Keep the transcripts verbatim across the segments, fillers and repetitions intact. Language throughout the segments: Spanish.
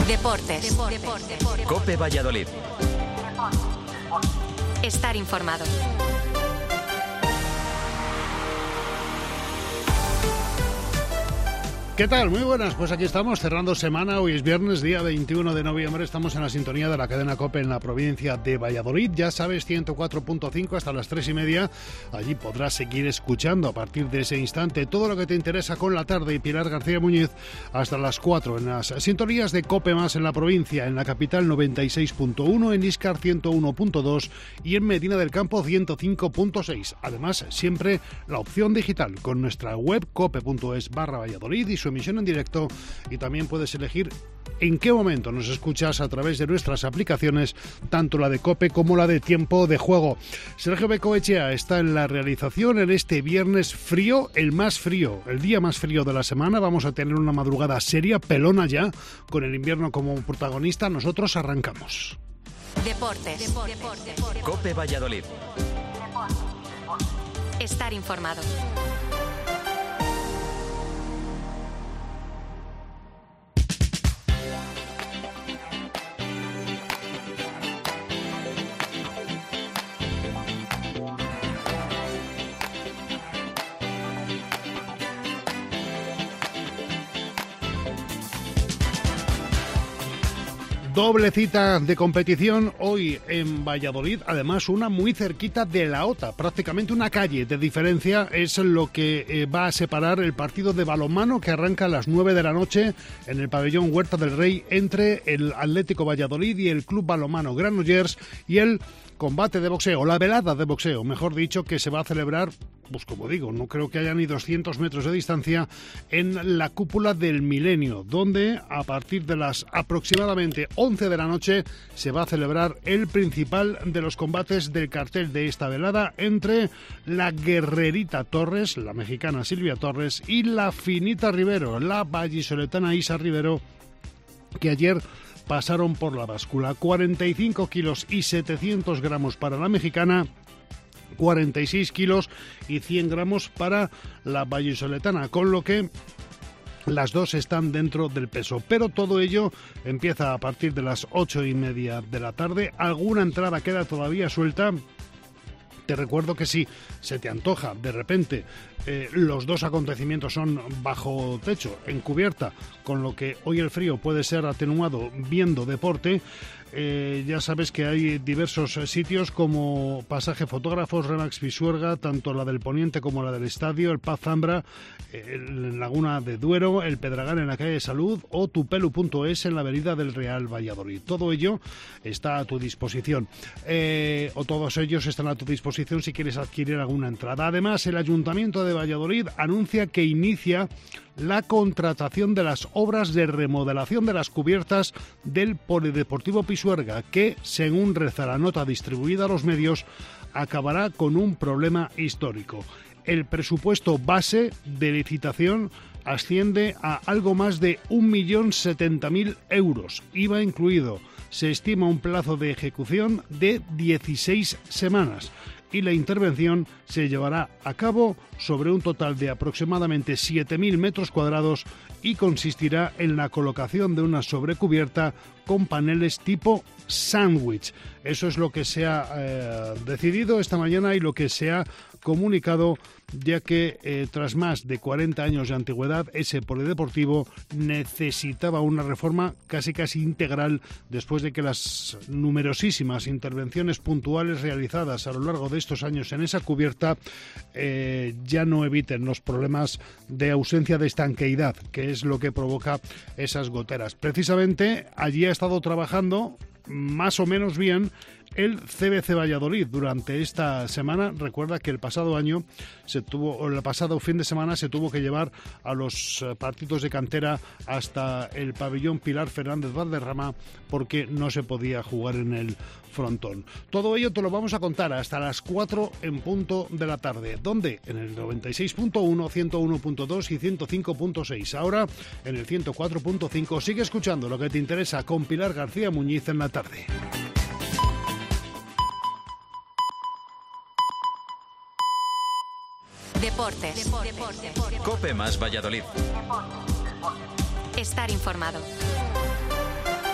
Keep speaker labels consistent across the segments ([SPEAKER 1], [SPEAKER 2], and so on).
[SPEAKER 1] Deportes. Deportes.
[SPEAKER 2] COPE Valladolid.
[SPEAKER 1] Estar informado.
[SPEAKER 3] ¿Qué tal? Muy buenas, pues aquí estamos cerrando semana, hoy es viernes, día veintiuno de noviembre, estamos en la sintonía de la cadena COPE en la provincia de Valladolid, ya sabes, ciento cuatro punto cinco hasta las tres y media, allí podrás seguir escuchando a partir de ese instante todo lo que te interesa con la tarde y Pilar García Muñiz hasta las cuatro en las sintonías de COPE más en la provincia, en la capital noventa y seis punto uno, en Íscar ciento uno punto dos y en Medina del Campo ciento cinco punto seis, además siempre la opción digital con nuestra web cope.es barra Valladolid y su emisión en directo, y también puedes elegir en qué momento nos escuchas a través de nuestras aplicaciones, tanto la de COPE como la de Tiempo de Juego. Sergio Becoechea está en la realización en este viernes frío, el más frío, el día más frío de la semana. Vamos a tener una madrugada seria, pelona ya, con el invierno como protagonista. Nosotros arrancamos.
[SPEAKER 1] Deportes. Deportes. Deportes.
[SPEAKER 2] COPE Valladolid.
[SPEAKER 1] Estar informado.
[SPEAKER 3] Doble cita de competición hoy en Valladolid, además una muy cerquita de la OTA, prácticamente una calle de diferencia es lo que eh, va a separar el partido de balonmano que arranca a las nueve de la noche en el pabellón Huerta del Rey entre el Atlético Valladolid y el Club Balonmano Granollers, y el combate de boxeo, la velada de boxeo, mejor dicho, que se va a celebrar, pues como digo, no creo que haya ni doscientos metros de distancia, en la cúpula del Milenio, donde a partir de las aproximadamente once de la noche se va a celebrar el principal de los combates del cartel de esta velada entre la guerrerita Torres, la mexicana Silvia Torres, y la finita Rivero, la vallisoletana Isa Rivero, que ayer pasaron por la báscula. cuarenta y cinco kilos y setecientos gramos para la mexicana, cuarenta y seis kilos y cien gramos para la vallisoletana, con lo que las dos están dentro del peso, pero todo ello empieza a partir de las ocho y media de la tarde. Alguna entrada queda todavía suelta. Te recuerdo que si se te antoja de repente, eh, los dos acontecimientos son bajo techo, en cubierta, con lo que hoy el frío puede ser atenuado viendo deporte. Eh, ya sabes que hay diversos sitios como Pasaje Fotógrafos, Remax Pisuerga, tanto la del Poniente como la del Estadio, el Paz Zambra, el Laguna de Duero, el Pedregal en la calle Salud o tupelu punto es en la avenida del Real Valladolid. Todo ello está a tu disposición, eh, o todos ellos están a tu disposición si quieres adquirir alguna entrada. Además, el Ayuntamiento de Valladolid anuncia que inicia la contratación de las obras de remodelación de las cubiertas del Polideportivo Pisuerga, que, según reza la nota distribuida a los medios, acabará con un problema histórico. El presupuesto base de licitación asciende a algo más de un millón setenta mil euros, I V A incluido. Se estima un plazo de ejecución de dieciséis semanas. Y la intervención se llevará a cabo sobre un total de aproximadamente siete mil metros cuadrados y consistirá en la colocación de una sobrecubierta con paneles tipo sándwich. Eso es lo que se ha eh, decidido esta mañana y lo que se ha comunicado, ya que eh, tras más de cuarenta años de antigüedad, ese polideportivo necesitaba una reforma casi casi integral después de que las numerosísimas intervenciones puntuales realizadas a lo largo de estos años en esa cubierta eh, ya no eviten los problemas de ausencia de estanqueidad, que es lo que provoca esas goteras. Precisamente allí ha estado trabajando más o menos bien el C B C Valladolid durante esta semana. Recuerda que el pasado año se tuvo, o el pasado fin de semana se tuvo que llevar a los partidos de cantera hasta el pabellón Pilar Fernández Valderrama porque no se podía jugar en el frontón. Todo ello te lo vamos a contar hasta las cuatro en punto de la tarde. ¿Dónde? En el noventa y seis punto uno, ciento uno punto dos y ciento cinco punto seis. Ahora en el ciento cuatro punto cinco. Sigue escuchando lo que te interesa con Pilar García Muñiz en la tarde.
[SPEAKER 1] Deportes. Deportes.
[SPEAKER 2] COPE más Valladolid.
[SPEAKER 1] Estar informado.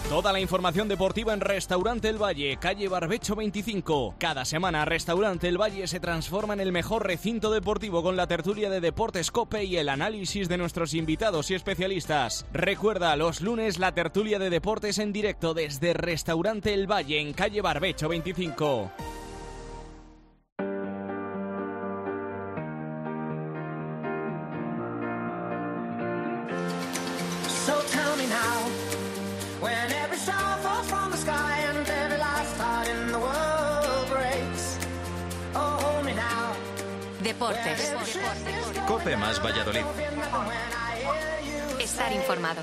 [SPEAKER 2] Toda la información deportiva en Restaurante El Valle, calle Barbecho veinticinco. Cada semana Restaurante El Valle se transforma en el mejor recinto deportivo con la tertulia de Deportes COPE y el análisis de nuestros invitados y especialistas. Recuerda, los lunes la tertulia de deportes en directo desde Restaurante El Valle en calle Barbecho veinticinco.
[SPEAKER 1] Deportes.
[SPEAKER 4] COPE más Valladolid.
[SPEAKER 1] Estar informado.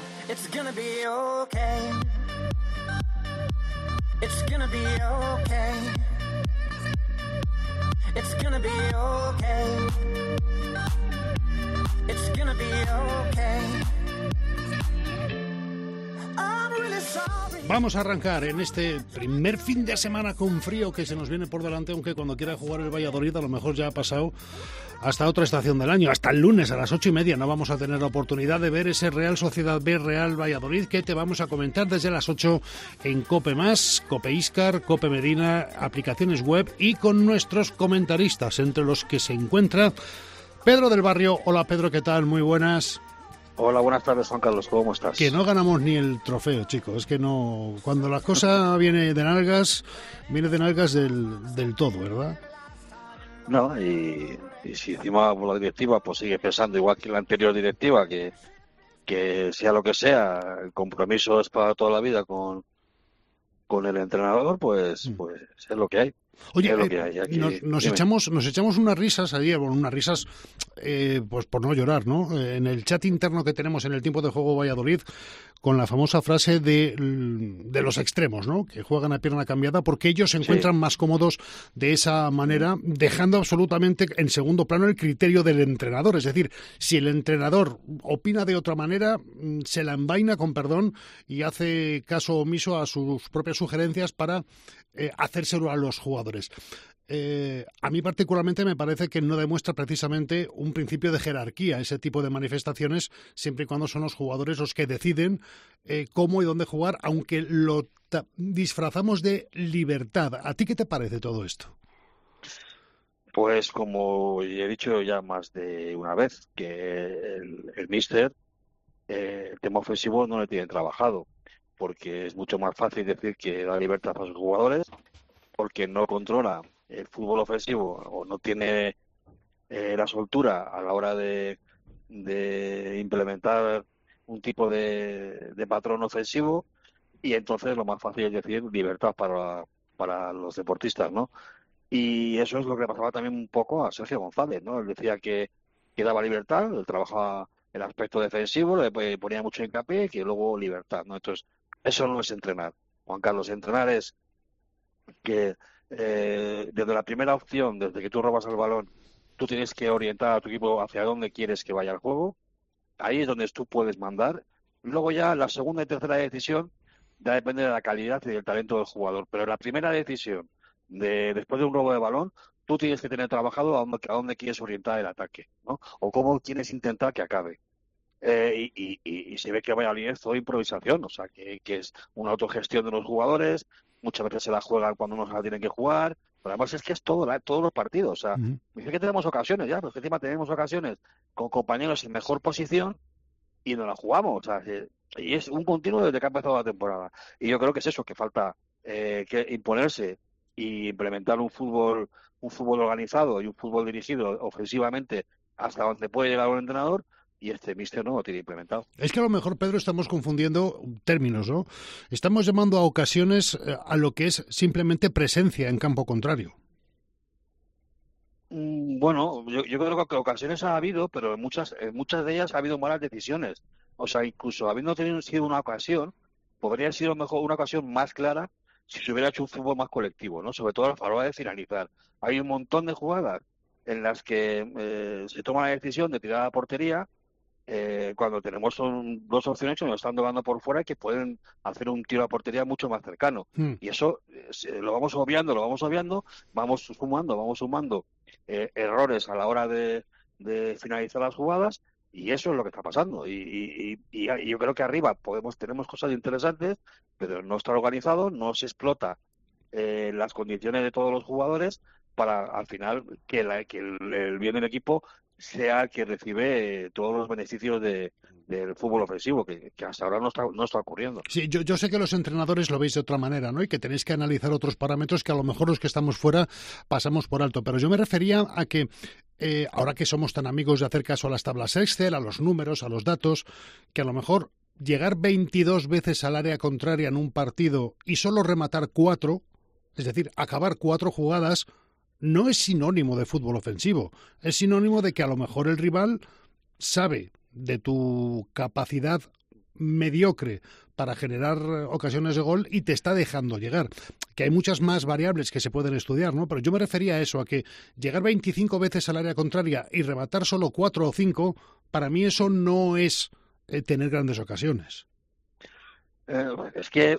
[SPEAKER 3] Vamos a arrancar en este primer fin de semana con frío que se nos viene por delante, aunque cuando quiera jugar el Valladolid a lo mejor ya ha pasado hasta otra estación del año. Hasta el lunes a las ocho y media no vamos a tener la oportunidad de ver ese Real Sociedad B Real Valladolid que te vamos a comentar desde las ocho en COPE más, COPE Iscar, COPE Medina, aplicaciones web y con nuestros comentaristas, entre los que se encuentra Pedro del Barrio. Hola Pedro, ¿qué tal? Muy buenas.
[SPEAKER 5] Hola, buenas tardes, Juan Carlos, ¿cómo estás?
[SPEAKER 3] Que no ganamos ni el trofeo, chicos, es que no... Cuando la cosa viene de nalgas, viene de nalgas del, del todo, ¿verdad?
[SPEAKER 5] No, y, y si encima la directiva pues sigue pensando igual que la anterior directiva, que, que sea lo que sea, el compromiso es para toda la vida con, con el entrenador, pues, mm. pues es lo que hay.
[SPEAKER 3] Oye,
[SPEAKER 5] es lo
[SPEAKER 3] eh,
[SPEAKER 5] que hay. Aquí,
[SPEAKER 3] nos, nos echamos nos echamos unas risas ayer, bueno, unas risas, eh, pues por no llorar, ¿no? Eh, en el chat interno que tenemos en el Tiempo de Juego Valladolid, con la famosa frase de, de los extremos, ¿no? Que juegan a pierna cambiada porque ellos se encuentran sí. más cómodos de esa manera, dejando absolutamente en segundo plano el criterio del entrenador. Es decir, si el entrenador opina de otra manera, se la envaina, con perdón, y hace caso omiso a sus propias sugerencias para eh, hacérselo a los jugadores. Eh, a mí particularmente me parece que no demuestra precisamente un principio de jerarquía ese tipo de manifestaciones, siempre y cuando son los jugadores los que deciden eh, cómo y dónde jugar, aunque lo ta- disfrazamos de libertad. ¿A ti qué te parece todo esto?
[SPEAKER 5] Pues como he dicho ya más de una vez, que el, el míster eh, el tema ofensivo no le tienen trabajado, porque es mucho más fácil decir que da libertad a sus jugadores, porque no controla el fútbol ofensivo o no tiene eh, la soltura a la hora de, de implementar un tipo de, de patrón ofensivo, y entonces lo más fácil es decir libertad para, para los deportistas, ¿no? Y eso es lo que le pasaba también un poco a Sergio González, ¿no? Él decía que, que daba libertad, él trabajaba el aspecto defensivo, le ponía mucho hincapié, que luego libertad, ¿no? Entonces, eso no es entrenar, Juan Carlos. Entrenar es que Eh, desde la primera opción, desde que tú robas el balón, tú tienes que orientar a tu equipo hacia dónde quieres que vaya el juego. Ahí es donde tú puedes mandar. Luego ya la segunda y tercera decisión ya depende de la calidad y del talento del jugador. Pero la primera decisión, de después de un robo de balón, tú tienes que tener trabajado a dónde, a dónde quieres orientar el ataque, ¿no? O cómo quieres intentar que acabe. Eh, y, y, y se ve que Valladolid es toda improvisación, o sea, que, que es una autogestión de los jugadores. Muchas veces se la juegan cuando no se la tienen que jugar, pero además es que es todo la, todos los partidos. O sea, uh-huh. dice que tenemos ocasiones ya, pero es que encima tenemos ocasiones con compañeros en mejor posición y no la jugamos. O sea, y es un continuo desde que ha empezado la temporada. Y yo creo que es eso, que falta eh, que imponerse y implementar un fútbol, un fútbol organizado y un fútbol dirigido ofensivamente hasta donde puede llegar un entrenador. Y este míster no lo tiene implementado.
[SPEAKER 3] Es que a lo mejor, Pedro, estamos confundiendo términos, ¿no? Estamos llamando a ocasiones a lo que es simplemente presencia en campo contrario.
[SPEAKER 5] Bueno, yo, yo creo que ocasiones ha habido, pero en muchas, en muchas de ellas ha habido malas decisiones. O sea, incluso habiendo tenido sido una ocasión, podría haber sido mejor una ocasión más clara si se hubiera hecho un fútbol más colectivo, ¿no? Sobre todo a la hora de finalizar. Hay un montón de jugadas en las que eh, se toma la decisión de tirar a la portería, Eh, cuando tenemos son dos opciones que nos están tocando por fuera y que pueden hacer un tiro a portería mucho más cercano. Mm. Y eso eh, lo vamos obviando, lo vamos obviando, vamos sumando, vamos sumando eh, errores a la hora de, de finalizar las jugadas, Y eso es lo que está pasando. Y, y, y, y yo creo que arriba podemos tenemos cosas interesantes, pero no está organizado, no se explota eh, las condiciones de todos los jugadores para al final que, la, que el, el bien del equipo sea el que recibe eh, todos los beneficios de, del fútbol ofensivo, que, que hasta ahora no está, no está ocurriendo.
[SPEAKER 3] Sí, yo, yo sé que los entrenadores lo veis de otra manera, ¿no? Y que tenéis que analizar otros parámetros que a lo mejor los que estamos fuera pasamos por alto. Pero yo me refería a que eh, ahora que somos tan amigos de hacer caso a las tablas Excel, a los números, a los datos, que a lo mejor llegar veintidós veces al área contraria en un partido y solo rematar cuatro, es decir, acabar cuatro jugadas, no es sinónimo de fútbol ofensivo. Es sinónimo de que a lo mejor el rival sabe de tu capacidad mediocre para generar ocasiones de gol y te está dejando llegar. Que hay muchas más variables que se pueden estudiar, ¿no? Pero yo me refería a eso, a que llegar veinticinco veces al área contraria y rematar solo cuatro o cinco, para mí eso no es eh, tener grandes ocasiones.
[SPEAKER 5] Eh, es que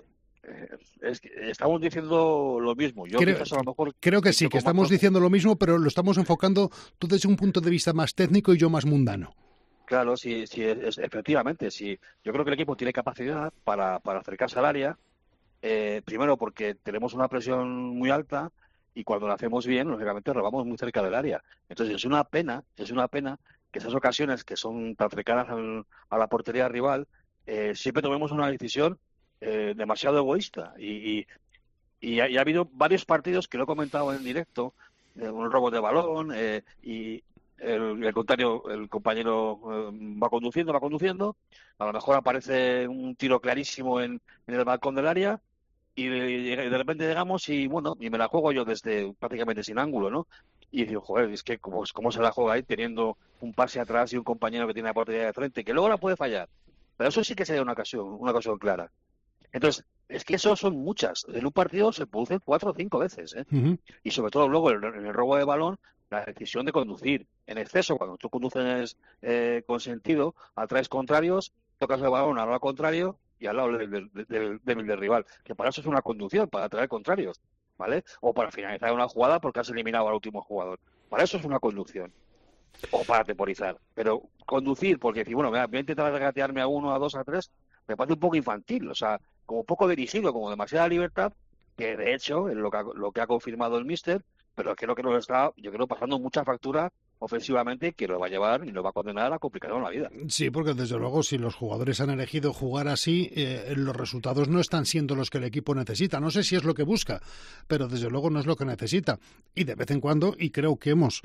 [SPEAKER 5] Es que estamos diciendo lo mismo. Yo
[SPEAKER 3] creo,
[SPEAKER 5] quizás a lo mejor
[SPEAKER 3] creo que sí, que estamos más... diciendo lo mismo, pero lo estamos enfocando tú desde un punto de vista más técnico y yo más mundano.
[SPEAKER 5] Claro, sí, sí, es, efectivamente, sí. Yo creo que el equipo tiene capacidad para, para acercarse al área, eh, primero porque tenemos una presión muy alta y cuando lo hacemos bien, lógicamente robamos muy cerca del área. Entonces es una pena, es una pena que esas ocasiones que son tan cercanas al, a la portería rival, eh, siempre tomemos una decisión Eh, demasiado egoísta y, y, y, ha, y ha habido varios partidos que lo he comentado en directo, eh, un robo de balón eh, y el, el, contrario, el compañero eh, va conduciendo, va conduciendo, a lo mejor aparece un tiro clarísimo en, en el balcón del área y de, de repente llegamos y bueno, y me la juego yo desde prácticamente sin ángulo, ¿no? Y digo, joder, es que cómo, cómo se la juega ahí teniendo un pase atrás y un compañero que tiene la portería de frente, que luego la puede fallar, pero eso sí que sería una ocasión, una ocasión clara. Entonces, es que eso son muchas. En un partido se producen cuatro o cinco veces, ¿eh? Uh-huh. Y sobre todo luego en el, el robo de balón, la decisión de conducir en exceso. Cuando tú conduces eh, con sentido, atraes contrarios, tocas el balón al lado contrario y al lado del, del, del, del, del rival. Que para eso es una conducción, para atraer contrarios, ¿vale? O para finalizar una jugada porque has eliminado al último jugador. Para eso es una conducción. O para temporizar. Pero conducir, porque decir, bueno, voy a intentar regatearme a uno, a dos, a tres, me parece un poco infantil. O sea, como poco dirigido, como demasiada libertad, que de hecho es lo que ha, lo que ha confirmado el míster, pero creo que nos está, yo creo, pasando mucha factura ofensivamente que lo va a llevar y lo va a condenar a complicarnos la vida.
[SPEAKER 3] Sí, porque desde luego si los jugadores han elegido jugar así, eh, los resultados no están siendo los que el equipo necesita. No sé si es lo que busca, pero desde luego no es lo que necesita. Y de vez en cuando, y creo que hemos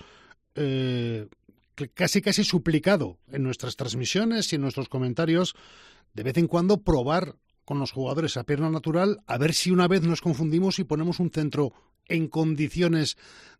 [SPEAKER 3] eh, casi casi suplicado en nuestras transmisiones y en nuestros comentarios, de vez en cuando probar con los jugadores a pierna natural, a ver si una vez nos confundimos y ponemos un centro en condiciones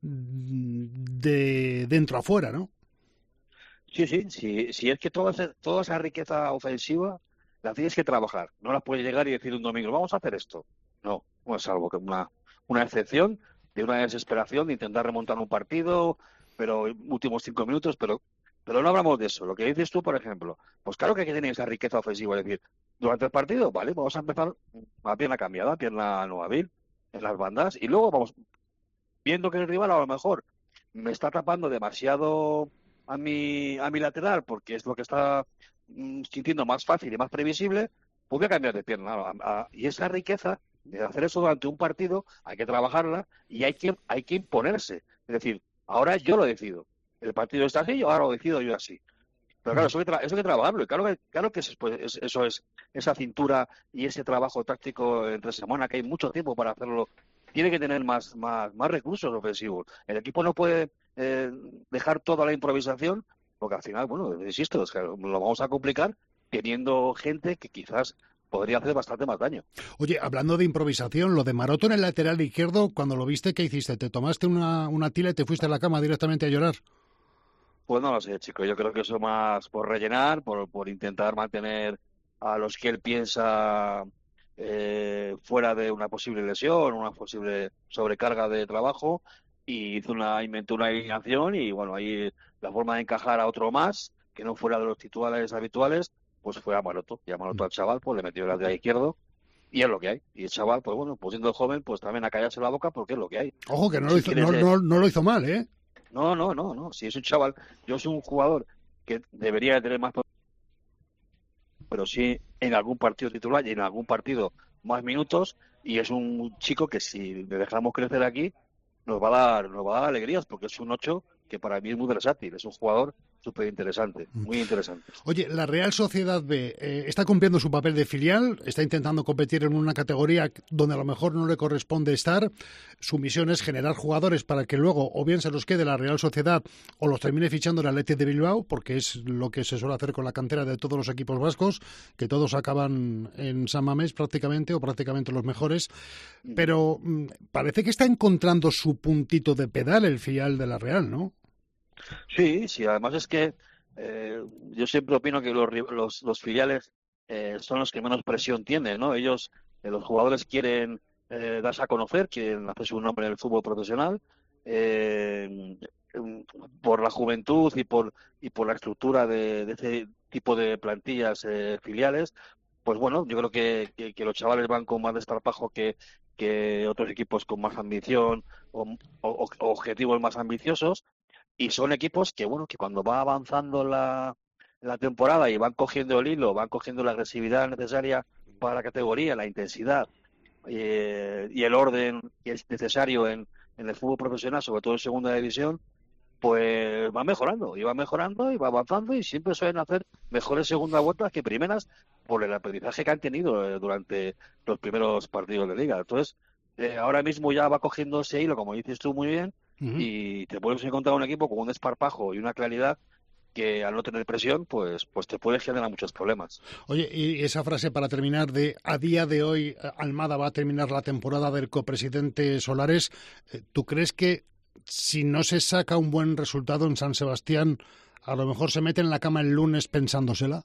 [SPEAKER 3] de dentro a fuera, ¿no?
[SPEAKER 5] Sí, sí, sí, sí, es que toda esa, toda esa riqueza ofensiva la tienes que trabajar. No la puedes llegar y decir un domingo, vamos a hacer esto. No, no, salvo que una, una excepción de una desesperación de intentar remontar un partido, pero últimos cinco minutos, pero pero no hablamos de eso. Lo que dices tú, por ejemplo, pues claro que hay que tener esa riqueza ofensiva, es decir, durante el partido, vale, vamos a empezar a pierna cambiada, pierna no hábil, en las bandas, y luego vamos viendo que el rival a lo mejor me está tapando demasiado a mi, a mi lateral, porque es lo que está mm, sintiendo más fácil y más previsible, pues voy a cambiar de pierna. A, a, y esa riqueza de hacer eso durante un partido, hay que trabajarla y hay que, hay que imponerse. Es decir, ahora yo lo decido. El partido está así, ahora lo decido yo así. Pero claro, eso hay que, tra- eso hay que trabajarlo. Y claro que, claro que es, pues, es, eso es esa cintura y ese trabajo táctico entre semana, que hay mucho tiempo para hacerlo. Tiene que tener más, más, más recursos ofensivos. El equipo no puede eh, dejar toda la improvisación, porque al final, bueno, insisto, es que lo vamos a complicar teniendo gente que quizás podría hacer bastante más daño.
[SPEAKER 3] Oye, hablando de improvisación, lo de Maroto en el lateral izquierdo, cuando lo viste, ¿qué hiciste? ¿Te tomaste una, una tila y te fuiste a la cama directamente a llorar?
[SPEAKER 5] Pues no lo sé, chico. Yo creo que eso más por rellenar, por, por intentar mantener a los que él piensa eh, fuera de una posible lesión, una posible sobrecarga de trabajo, y hizo una, inventó una alineación y bueno, ahí la forma de encajar a otro más, que no fuera de los titulares habituales, pues fue a Maroto. Y a Maroto al chaval, pues le metió el lateral izquierdo. Y es lo que hay. Y el chaval, pues bueno, pues siendo joven, pues también a callarse la boca porque es lo que hay.
[SPEAKER 3] Ojo, que no, si lo, hizo, no, no, no lo hizo mal, ¿eh?
[SPEAKER 5] No, no, no, no. Si es un chaval, yo soy un jugador que debería de tener más, pero sí en algún partido titular y en algún partido más minutos, y es un chico que si le dejamos crecer aquí nos va a dar, nos va a dar alegrías, porque es un ocho que para mí es muy versátil, es un jugador súper interesante, muy interesante.
[SPEAKER 3] Oye, la Real Sociedad B eh, está cumpliendo su papel de filial, está intentando competir en una categoría donde a lo mejor no le corresponde estar. Su misión es generar jugadores para que luego o bien se los quede la Real Sociedad o los termine fichando el Athletic de Bilbao, porque es lo que se suele hacer con la cantera de todos los equipos vascos, que todos acaban en San Mamés prácticamente, o prácticamente los mejores. Pero mmm, parece que está encontrando su puntito de pedal el filial de la Real, ¿no?
[SPEAKER 5] Sí, sí, además es que eh, yo siempre opino que los, los, los filiales eh, son los que menos presión tienen, ¿no? Ellos, eh, los jugadores quieren eh, darse a conocer, quieren hacer su nombre en el fútbol profesional, eh, por la juventud y por y por la estructura de, de ese tipo de plantillas eh, filiales. Pues bueno, yo creo que, que, que los chavales van con más desparpajo que, que otros equipos con más ambición o, o, o objetivos más ambiciosos. Y son equipos que, bueno, que cuando va avanzando la, la temporada y van cogiendo el hilo, van cogiendo la agresividad necesaria para la categoría, la intensidad eh, y el orden que es necesario en, en el fútbol profesional, sobre todo en segunda división, pues va mejorando, y va mejorando y va avanzando, y siempre suelen hacer mejores segundas vueltas que primeras por el aprendizaje que han tenido eh, durante los primeros partidos de liga. Entonces, eh, ahora mismo ya va cogiendo ese hilo, como dices tú muy bien, y te puedes encontrar un equipo con un desparpajo y una claridad que al no tener presión, pues pues te puede generar muchos problemas.
[SPEAKER 3] Oye, y esa frase para terminar de a día de hoy Almada va a terminar la temporada del copresidente Solares, ¿tú crees que si no se saca un buen resultado en San Sebastián, a lo mejor se mete en la cama el lunes pensándosela?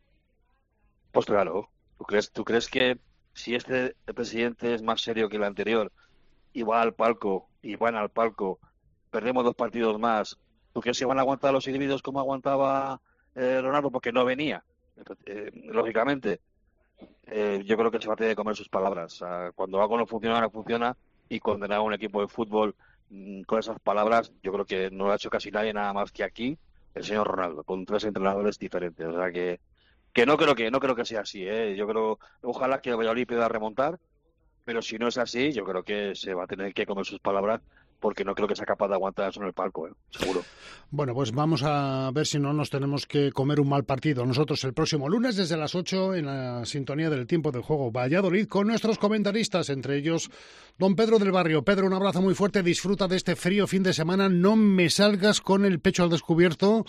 [SPEAKER 5] Pues claro, ¿tú crees, tú crees que si este presidente es más serio que el anterior y va al palco, y van al palco, perdemos dos partidos más, ¿tú crees que van a aguantar los individuos como aguantaba eh, Ronaldo? Porque no venía, eh, lógicamente. Eh, yo creo que se va a tener que comer sus palabras. O sea, cuando algo no funciona, no funciona, y condenar a un equipo de fútbol mmm, con esas palabras, yo creo que no lo ha hecho casi nadie, nada más que aquí el señor Ronaldo, con tres entrenadores diferentes. O sea que que no creo que no creo que sea así, ¿eh? Yo creo, ojalá que Valladolid pueda remontar, pero si no es así, yo creo que se va a tener que comer sus palabras, porque no creo que sea capaz de aguantar eso en el palco, ¿eh? Seguro.
[SPEAKER 3] Bueno, pues vamos a ver si no nos tenemos que comer un mal partido nosotros el próximo lunes desde las ocho en la sintonía del tiempo del juego Valladolid con nuestros comentaristas, entre ellos don Pedro del Barrio. Pedro, un abrazo muy fuerte, disfruta de este frío fin de semana, no me salgas con el pecho al descubierto,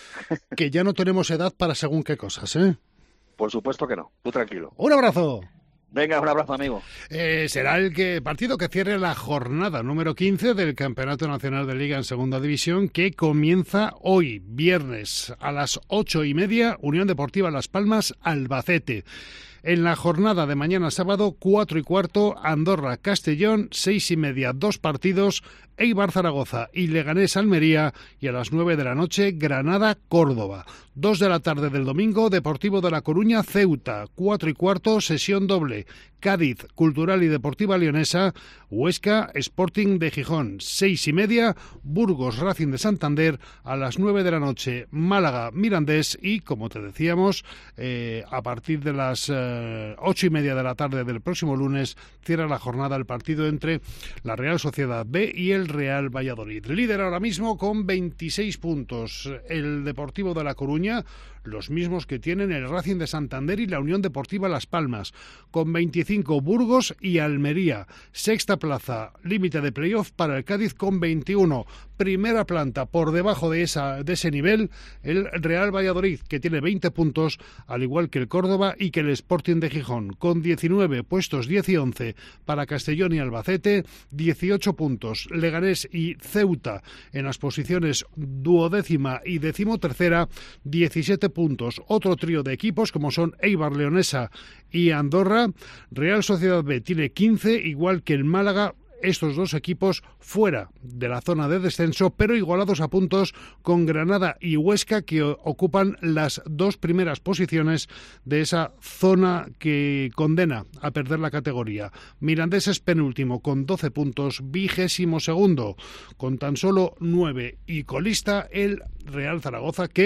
[SPEAKER 3] que ya no tenemos edad para según qué cosas, ¿eh?
[SPEAKER 5] Por supuesto que no, tú tranquilo.
[SPEAKER 3] Un abrazo.
[SPEAKER 5] Venga, un abrazo, amigo.
[SPEAKER 3] Eh, será el que partido que cierre la jornada número quince del Campeonato Nacional de Liga en Segunda División, que comienza hoy, viernes, a las ocho y media, Unión Deportiva Las Palmas, Albacete. En la jornada de mañana sábado, cuatro y cuarto, Andorra, Castellón, seis y media, dos partidos, Eibar, Zaragoza y Leganés, Almería, y a las nueve de la noche, Granada, Córdoba. Dos de la tarde del domingo, Deportivo de La Coruña, Ceuta, cuatro y cuarto, sesión doble, Cádiz, Cultural y Deportiva Leonesa, Huesca, Sporting de Gijón, seis y media, Burgos, Racing de Santander, a las nueve de la noche, Málaga, Mirandés, y, como te decíamos, eh, a partir de las eh, ocho y media de la tarde del próximo lunes, cierra la jornada el partido entre la Real Sociedad B y el Real Valladolid. Líder ahora mismo con veintiséis puntos el Deportivo de La Coruña, los mismos que tienen el Racing de Santander y la Unión Deportiva Las Palmas, con veinticinco Burgos y Almería. Sexta plaza, límite de playoff para el Cádiz con veintiuno. Primera planta, por debajo de, esa, de ese nivel, el Real Valladolid, que tiene veinte puntos, al igual que el Córdoba y que el Sporting de Gijón, con diecinueve, puestos diez y once para Castellón y Albacete, dieciocho puntos, Leganés y Ceuta en las posiciones duodécima y decimotercera, diecisiete puntos. Otro trío de equipos como son Eibar, Leonesa y Andorra. Real Sociedad B tiene quince, igual que el Málaga. Estos dos equipos fuera de la zona de descenso, pero igualados a puntos con Granada y Huesca, que ocupan las dos primeras posiciones de esa zona que condena a perder la categoría. Mirandés es penúltimo con doce puntos, vigésimo segundo con tan solo nueve, y colista el Real Zaragoza, que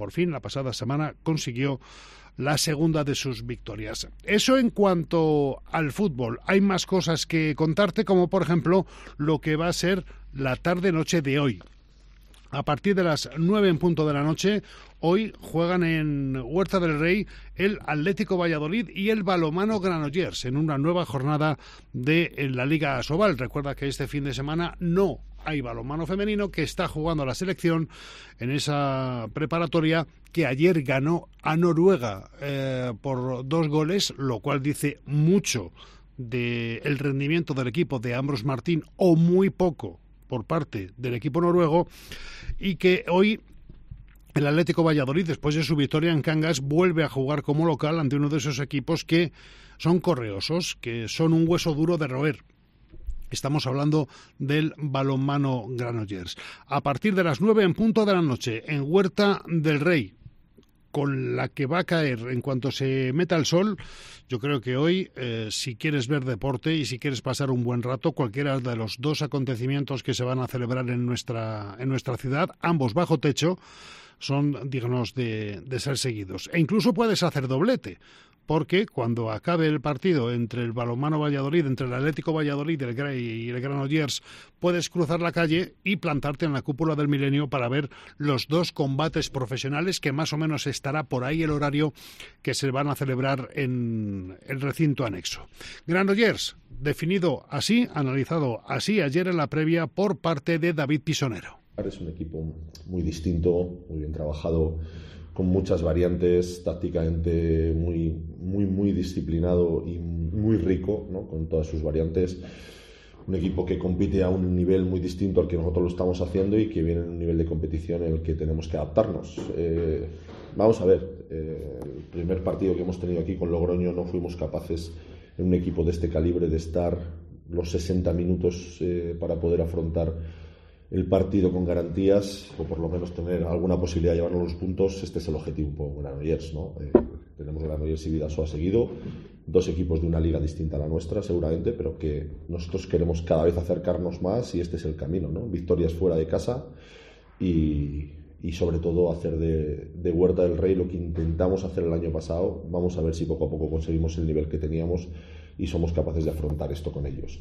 [SPEAKER 3] por fin, la pasada semana, consiguió la segunda de sus victorias. Eso en cuanto al fútbol. Hay más cosas que contarte, como por ejemplo lo que va a ser la tarde-noche de hoy. A partir de las nueve en punto de la noche, hoy juegan en Huerta del Rey el Atlético Valladolid y el Balonmano Granollers en una nueva jornada de la Liga Asobal. Recuerda que este fin de semana no hay balonmano femenino, que está jugando la selección en esa preparatoria que ayer ganó a Noruega eh, por dos goles, lo cual dice mucho del rendimiento del equipo de Ambros Martín, o muy poco por parte del equipo noruego, y que hoy el Atlético Valladolid, después de su victoria en Cangas, vuelve a jugar como local ante uno de esos equipos que son correosos, que son un hueso duro de roer. Estamos hablando del Balonmano Granollers. A partir de las nueve en punto de la noche, en Huerta del Rey, con la que va a caer en cuanto se meta el sol, yo creo que hoy, eh, si quieres ver deporte y si quieres pasar un buen rato, cualquiera de los dos acontecimientos que se van a celebrar en nuestra, en nuestra ciudad, ambos bajo techo, son dignos de, de ser seguidos. E incluso puedes hacer doblete, porque cuando acabe el partido entre el Balonmano Valladolid, entre el Atlético Valladolid el Grey y el Granollers, puedes cruzar la calle y plantarte en la cúpula del Milenio para ver los dos combates profesionales, que más o menos estará por ahí el horario que se van a celebrar en el recinto anexo. Granollers, definido así, analizado así ayer en la previa por parte de David Pisonero.
[SPEAKER 6] Es un equipo muy distinto, muy bien trabajado, con muchas variantes, tácticamente muy, muy, muy disciplinado y muy rico, ¿no? Con todas sus variantes. Un equipo que compite a un nivel muy distinto al que nosotros lo estamos haciendo y que viene en un nivel de competición en el que tenemos que adaptarnos. Eh, vamos a ver, eh, el primer partido que hemos tenido aquí con Logroño no fuimos capaces, en un equipo de este calibre, de estar los sesenta minutos eh, para poder afrontar el partido con garantías, o por lo menos tener alguna posibilidad de llevarnos los puntos. Este es el objetivo un poco con Granollers, ¿no? Eh, tenemos Granollers y Vidasoa seguido, dos equipos de una liga distinta a la nuestra, seguramente, pero que nosotros queremos cada vez acercarnos más, y este es el camino, ¿no? Victorias fuera de casa y, y sobre todo hacer de, de Huerta del Rey lo que intentamos hacer el año pasado. Vamos a ver si poco a poco conseguimos el nivel que teníamos y somos capaces de afrontar esto con ellos.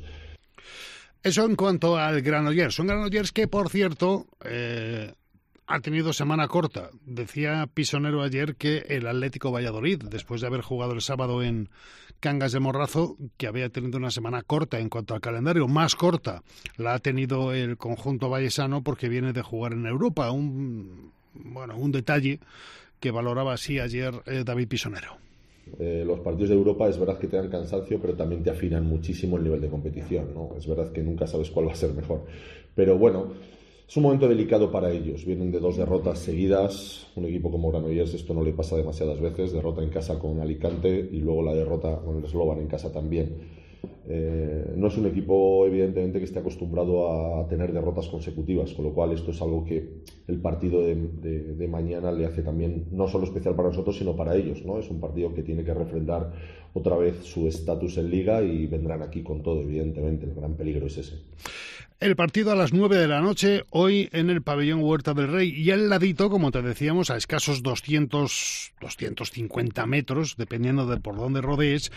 [SPEAKER 3] Eso en cuanto al Granollers. Un Granollers que, por cierto, eh, ha tenido semana corta. Decía Pisonero ayer que el Atlético Valladolid, después de haber jugado el sábado en Cangas de Morrazo, que había tenido una semana corta en cuanto al calendario, más corta la ha tenido el conjunto vallesano porque viene de jugar en Europa. Un, bueno, un detalle que valoraba así ayer eh, David Pisonero.
[SPEAKER 6] Eh, los partidos de Europa es verdad que te dan cansancio, pero también te afinan muchísimo el nivel de competición, ¿no? Es verdad que nunca sabes cuál va a ser mejor, pero bueno, es un momento delicado para ellos. Vienen de dos derrotas seguidas. Un equipo como Granollers esto no le pasa demasiadas veces: derrota en casa con Alicante y luego la derrota con el Slovan en casa también. Eh, no es un equipo evidentemente que esté acostumbrado a tener derrotas consecutivas, con lo cual esto es algo que el partido de, de, de mañana le hace también no solo especial para nosotros, sino para ellos, ¿no? Es un partido que tiene que refrendar otra vez su estatus en Liga y vendrán aquí con todo, evidentemente. El gran peligro es ese.
[SPEAKER 3] El partido a las nueve de la noche, hoy en el pabellón Huerta del Rey, y al ladito, como te decíamos, a escasos doscientos, doscientos cincuenta metros, dependiendo de por dónde rodees,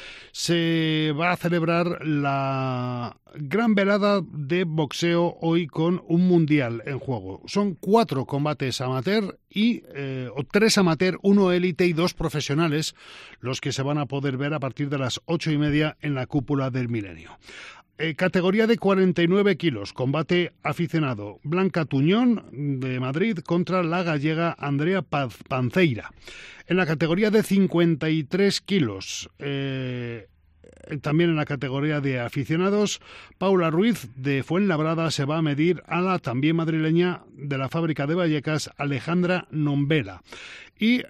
[SPEAKER 3] se va a celebrar la gran velada de boxeo hoy con un mundial en juego. Son cuatro combates amateur y eh, o tres amateur, uno élite y dos profesionales, los que se van a poder ver a partir de las ocho y media en la cúpula del Milenio. Eh, categoría de cuarenta y nueve kilos, combate aficionado. Blanca Tuñón, de Madrid, contra la gallega Andrea Paz Panceira. En la categoría de cincuenta y tres kilos, eh, también en la categoría de aficionados, Paula Ruiz, de Fuenlabrada, se va a medir a la también madrileña de la fábrica de Vallecas, Alejandra Nombela. Y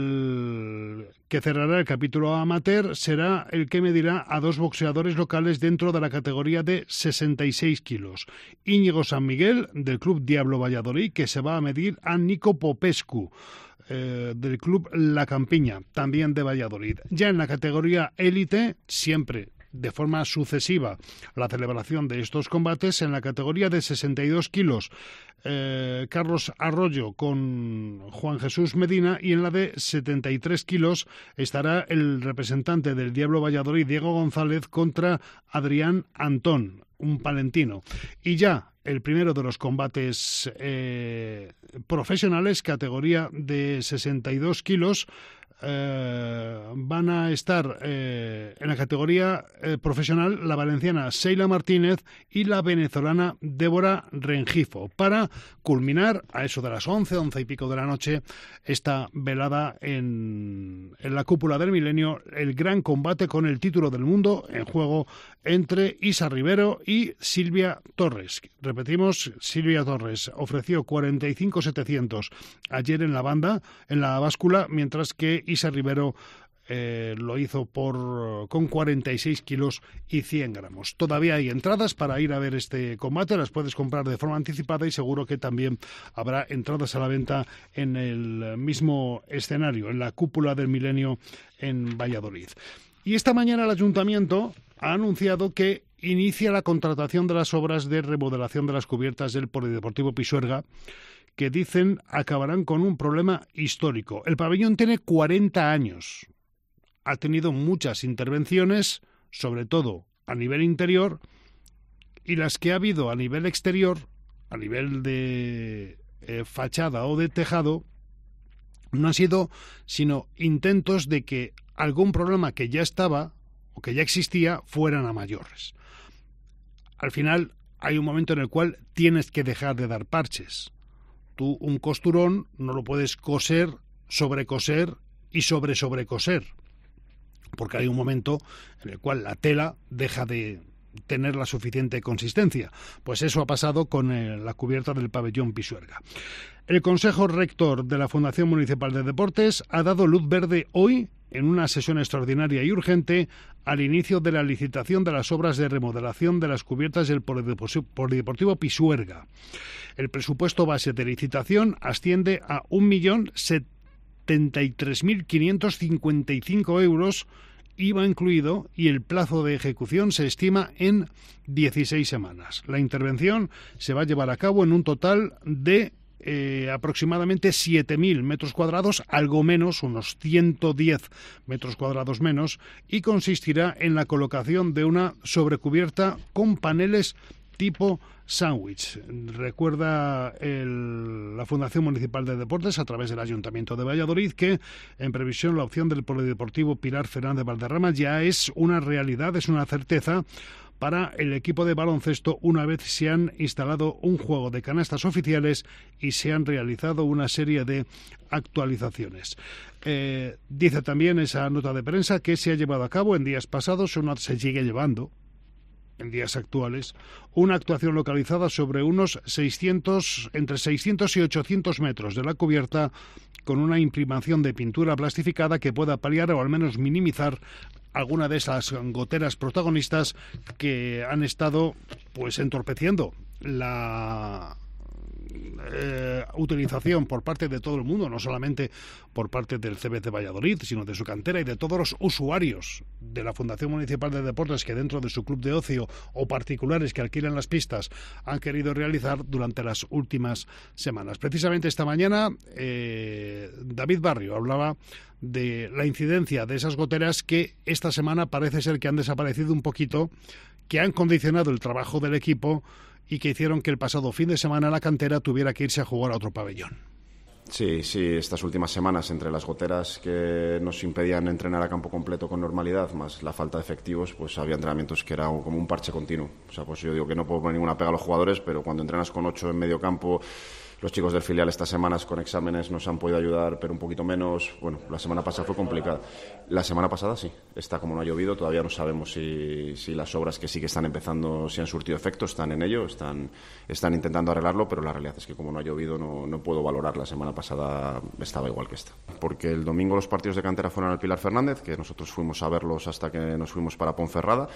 [SPEAKER 3] el que cerrará el capítulo amateur será el que medirá a dos boxeadores locales dentro de la categoría de sesenta y seis kilos. Íñigo San Miguel, del Club Diablo Valladolid, que se va a medir a Nico Popescu, eh, del Club La Campiña, también de Valladolid. Ya en la categoría élite, siempre de forma sucesiva la celebración de estos combates. En la categoría de sesenta y dos kilos, eh, Carlos Arroyo con Juan Jesús Medina, y en la de setenta y tres kilos estará el representante del Diablo Valladolid, Diego González, contra Adrián Antón, un palentino. Y ya el primero de los combates eh, profesionales, categoría de sesenta y dos kilos, eh, van a estar eh, en la categoría eh, profesional la valenciana Sheila Martínez y la venezolana Débora Rengifo, para culminar a eso de las once, once y pico de la noche esta velada en, en la cúpula del milenio, el gran combate con el título del mundo en juego entre Isa Rivero y Silvia Torres. Repetimos, Silvia Torres ofreció cuarenta y cinco mil setecientos ayer en la banda, en la báscula, mientras que Isa Rivero eh, lo hizo por con cuarenta y seis kilos y cien gramos. Todavía hay entradas para ir a ver este combate, las puedes comprar de forma anticipada y seguro que también habrá entradas a la venta en el mismo escenario, en la cúpula del milenio en Valladolid. Y esta mañana el Ayuntamiento ha anunciado que inicia la contratación de las obras de remodelación de las cubiertas del Polideportivo Pisuerga, que dicen acabarán con un problema histórico. El pabellón tiene cuarenta años. Ha tenido muchas intervenciones, sobre todo a nivel interior, y las que ha habido a nivel exterior, a nivel de eh, fachada o de tejado, no han sido sino intentos de que algún problema que ya estaba o que ya existía fueran a mayores. Al final hay un momento en el cual tienes que dejar de dar parches. Tú un costurón no lo puedes coser, sobrecoser y sobre sobrecoser, porque hay un momento en el cual la tela deja de tener la suficiente consistencia. Pues eso ha pasado con el, la cubierta del pabellón Pisuerga. El Consejo Rector de la Fundación Municipal de Deportes ha dado luz verde hoy, en una sesión extraordinaria y urgente, al inicio de la licitación de las obras de remodelación de las cubiertas del Polideportivo Pisuerga. El presupuesto base de licitación asciende a un millón setenta y tres mil quinientos cincuenta y cinco euros, I V A incluido, y el plazo de ejecución se estima en dieciséis semanas. La intervención se va a llevar a cabo en un total de Eh, aproximadamente siete mil metros cuadrados, algo menos, unos ciento diez metros cuadrados menos, y consistirá en la colocación de una sobrecubierta con paneles tipo sándwich. Recuerda el, la Fundación Municipal de Deportes, a través del Ayuntamiento de Valladolid, que en previsión la opción del Polideportivo Pilar Fernández Valderrama ya es una realidad, es una certeza para el equipo de baloncesto, una vez se han instalado un juego de canastas oficiales y se han realizado una serie de actualizaciones. Eh, dice también esa nota de prensa que se ha llevado a cabo en días pasados, o no se sigue llevando en días actuales, una actuación localizada sobre unos seiscientos, entre seiscientos y ochocientos metros de la cubierta, con una imprimación de pintura plastificada que pueda paliar o al menos minimizar alguna de esas goteras protagonistas que han estado pues entorpeciendo la eh, utilización por parte de todo el mundo, no solamente por parte del C B C Valladolid, sino de su cantera y de todos los usuarios de la Fundación Municipal de Deportes que dentro de su club de ocio o particulares que alquilan las pistas han querido realizar durante las últimas semanas. Precisamente esta mañana eh, David Barrio hablaba de la incidencia de esas goteras que esta semana parece ser que han desaparecido un poquito, que han condicionado el trabajo del equipo y que hicieron que el pasado fin de semana la cantera tuviera que irse a jugar a otro pabellón.
[SPEAKER 7] Sí, sí, estas últimas semanas, entre las goteras que nos impedían entrenar a campo completo con normalidad, más la falta de efectivos, pues había entrenamientos que era como un parche continuo. O sea, pues yo digo que no puedo poner ninguna pega a los jugadores, pero cuando entrenas con ocho en medio campo, los chicos del filial estas semanas con exámenes nos han podido ayudar, pero un poquito menos. Bueno, la semana pasada fue complicada. La semana pasada sí, está como no ha llovido, todavía no sabemos si, si las obras que sí que están empezando, si han surtido efecto, están en ello, están, están intentando arreglarlo, pero la realidad es que como no ha llovido no, no puedo valorar. La semana pasada estaba igual que esta. Porque el domingo los partidos de cantera fueron al Pilar Fernández, que nosotros fuimos a verlos hasta que nos fuimos para Ponferrada,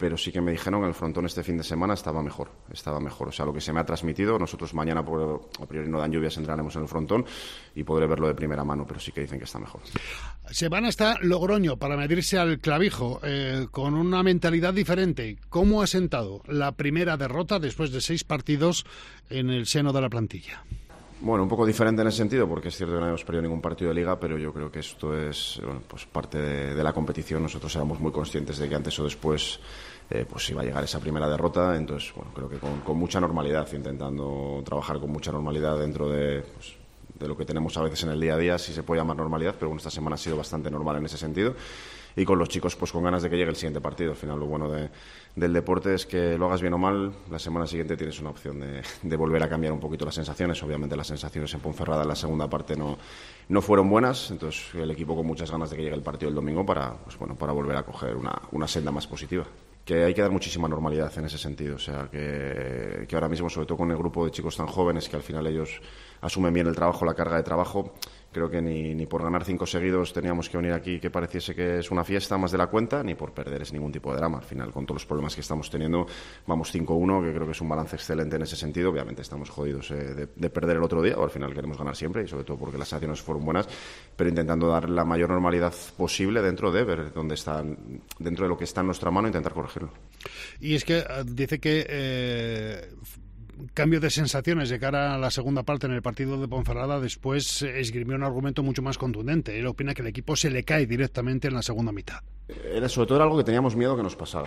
[SPEAKER 7] pero sí que me dijeron que el frontón este fin de semana estaba mejor, estaba mejor. O sea, lo que se me ha transmitido, nosotros mañana, por, a priori no dan lluvias, entraremos en el frontón y podré verlo de primera mano, pero sí que dicen que está mejor.
[SPEAKER 3] Se van hasta Logroño para medirse al Clavijo, eh, con una mentalidad diferente. ¿Cómo ha sentado la primera derrota después de seis partidos en el seno de la plantilla?
[SPEAKER 7] Bueno, un poco diferente en ese sentido, porque es cierto que no hemos perdido ningún partido de Liga, pero yo creo que esto es bueno, pues parte de, de la competición. Nosotros éramos muy conscientes de que antes o después eh, pues iba a llegar esa primera derrota, entonces bueno, creo que con, con mucha normalidad, intentando trabajar con mucha normalidad dentro de, pues, de lo que tenemos a veces en el día a día, si se puede llamar normalidad, pero bueno, esta semana ha sido bastante normal en ese sentido. Y con los chicos pues con ganas de que llegue el siguiente partido. Al final lo bueno de, del deporte es que lo hagas bien o mal, la semana siguiente tienes una opción de, de volver a cambiar un poquito las sensaciones. Obviamente las sensaciones en Ponferrada en la segunda parte no, no fueron buenas, entonces el equipo con muchas ganas de que llegue el partido el domingo para, pues, bueno, para volver a coger una, una senda más positiva. Que hay que dar muchísima normalidad en ese sentido, o sea, que, que ahora mismo, sobre todo con el grupo de chicos tan jóvenes, que al final ellos asumen bien el trabajo, la carga de trabajo, creo que ni, ni por ganar cinco seguidos teníamos que venir aquí que pareciese que es una fiesta más de la cuenta, ni por perder es ningún tipo de drama. Al final, con todos los problemas que estamos teniendo, vamos cinco uno, que creo que es un balance excelente en ese sentido. Obviamente estamos jodidos eh, de, de perder el otro día, o al final queremos ganar siempre, y sobre todo porque las sensaciones fueron buenas, pero intentando dar la mayor normalidad posible dentro de ver dónde están, dentro de lo que está en nuestra mano, intentar corregirlo.
[SPEAKER 3] Y es que uh, dice que eh, cambio de sensaciones de cara a la segunda parte en el partido de Ponferrada, después esgrimió un argumento mucho más contundente. Él opina que el equipo se le cae directamente en la segunda mitad.
[SPEAKER 7] Era sobre todo algo que teníamos miedo que nos pasara,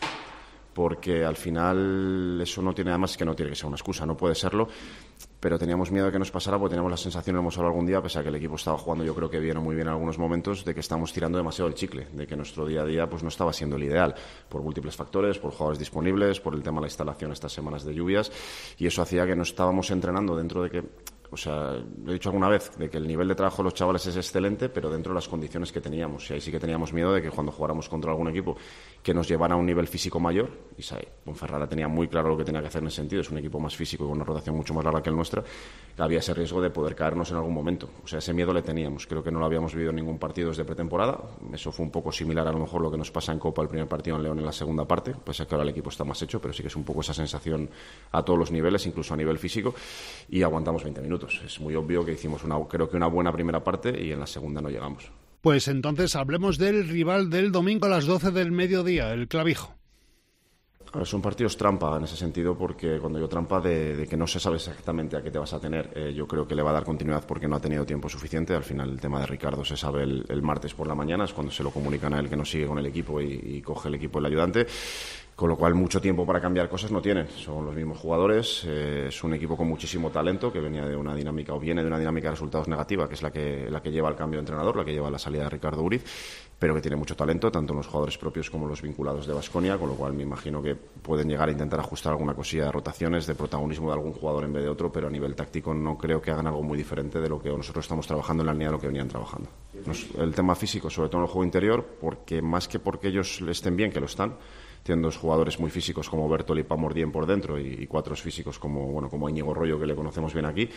[SPEAKER 7] porque al final eso no tiene, además que no tiene que ser una excusa, no puede serlo, pero teníamos miedo de que nos pasara porque teníamos la sensación, lo hemos hablado algún día, pese a que el equipo estaba jugando yo creo que bien o muy bien en algunos momentos, de que estamos tirando demasiado el chicle, de que nuestro día a día pues no estaba siendo el ideal, por múltiples factores, por jugadores disponibles, por el tema de la instalación estas semanas de lluvias, y eso hacía que no estábamos entrenando dentro de que... O sea, lo he dicho alguna vez, de que el nivel de trabajo de los chavales es excelente, pero dentro de las condiciones que teníamos. Y ahí sí que teníamos miedo de que cuando jugáramos contra algún equipo que nos llevara a un nivel físico mayor, y sabe, Ponferrada tenía muy claro lo que tenía que hacer en ese sentido, es un equipo más físico y con una rotación mucho más larga que el nuestra, había ese riesgo de poder caernos en algún momento. O sea, ese miedo le teníamos. Creo que no lo habíamos vivido en ningún partido desde pretemporada. Eso fue un poco similar a lo mejor lo que nos pasa en Copa el primer partido en León en la segunda parte, pues es que ahora el equipo está más hecho, pero sí que es un poco esa sensación a todos los niveles, incluso a nivel físico, y aguantamos veinte minutos. Es muy obvio que hicimos una, creo que una buena primera parte y en la segunda no llegamos.
[SPEAKER 3] Pues entonces hablemos del rival del domingo a las doce del mediodía, el Clavijo.
[SPEAKER 7] Ahora, son partidos trampa en ese sentido, porque cuando yo trampa de, de que no se sabe exactamente a qué te vas a tener, eh, yo creo que le va a dar continuidad porque no ha tenido tiempo suficiente. Al final el tema de Ricardo se sabe el, el martes por la mañana, es cuando se lo comunican a él que no sigue con el equipo y, y coge el equipo el ayudante. Con lo cual mucho tiempo para cambiar cosas no tienen, son los mismos jugadores, eh, es un equipo con muchísimo talento que venía de una dinámica o viene de una dinámica de resultados negativa, que es la que, la que lleva al cambio de entrenador, la que lleva a la salida de Ricardo Uriz, pero que tiene mucho talento, tanto en los jugadores propios como los vinculados de Baskonia, con lo cual me imagino que pueden llegar a intentar ajustar alguna cosilla de rotaciones, de protagonismo de algún jugador en vez de otro, pero a nivel táctico no creo que hagan algo muy diferente de lo que nosotros estamos trabajando en la línea de lo que venían trabajando. Nos, el tema físico, sobre todo en el juego interior, porque más que porque ellos estén bien, que lo están, tienen dos jugadores muy físicos como Bertol y Pamordien por dentro y, y cuatro físicos como bueno como Íñigo Rollo, que le conocemos bien aquí,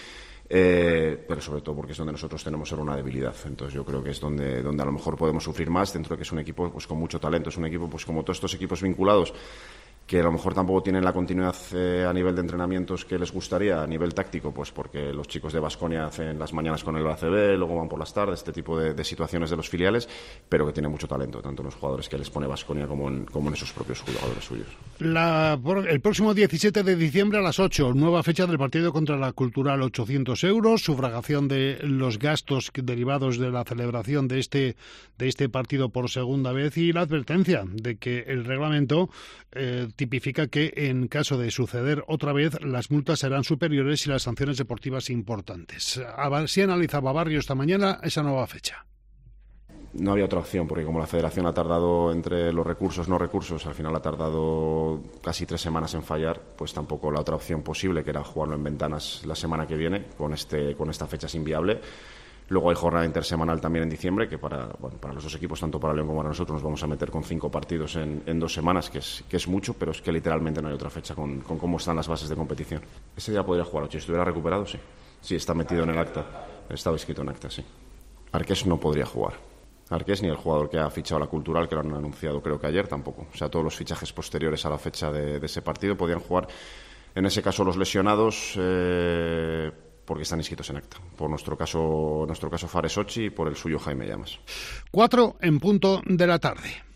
[SPEAKER 7] eh, pero sobre todo porque es donde nosotros tenemos una debilidad. Entonces yo creo que es donde, donde a lo mejor podemos sufrir más, dentro de que es un equipo pues con mucho talento, es un equipo pues como todos estos equipos vinculados, que a lo mejor tampoco tienen la continuidad eh, a nivel de entrenamientos que les gustaría, a nivel táctico, pues porque los chicos de Baskonia hacen las mañanas con el A C B, luego van por las tardes, este tipo de, de situaciones de los filiales, pero que tiene mucho talento, tanto en los jugadores que les pone Baskonia como en, como en esos propios jugadores suyos.
[SPEAKER 3] La, el próximo diecisiete de diciembre a las ocho, nueva fecha del partido contra la Cultural, ochocientos euros, sufragación de los gastos derivados de la celebración de este, de este partido por segunda vez, y la advertencia de que el reglamento eh, tipifica que en caso de suceder otra vez las multas serán superiores y las sanciones deportivas importantes. Así analizaba Barrio esta mañana esa nueva fecha.
[SPEAKER 7] No había otra opción, porque como la Federación ha tardado entre los recursos, no recursos, al final ha tardado casi tres semanas en fallar, pues tampoco la otra opción posible, que era jugarlo en ventanas la semana que viene, con, este, con esta fecha es inviable. Luego hay jornada intersemanal también en diciembre, que para, bueno, para los dos equipos, tanto para León como para nosotros, nos vamos a meter con cinco partidos en, en dos semanas, que es, que es mucho, pero es que literalmente no hay otra fecha con, con cómo están las bases de competición. Ese día podría jugar, si estuviera recuperado, sí. Sí, está metido en el acta, estaba escrito en acta, sí. Arqués no podría jugar. Arqués, ni el jugador que ha fichado la Cultural, que lo han anunciado creo que ayer tampoco. O sea, todos los fichajes posteriores a la fecha de, de ese partido podían jugar, en ese caso los lesionados, eh, porque están inscritos en acta. Por nuestro caso, nuestro caso Fares Ochi y por el suyo Jaime Llamas.
[SPEAKER 3] Cuatro en punto de la tarde.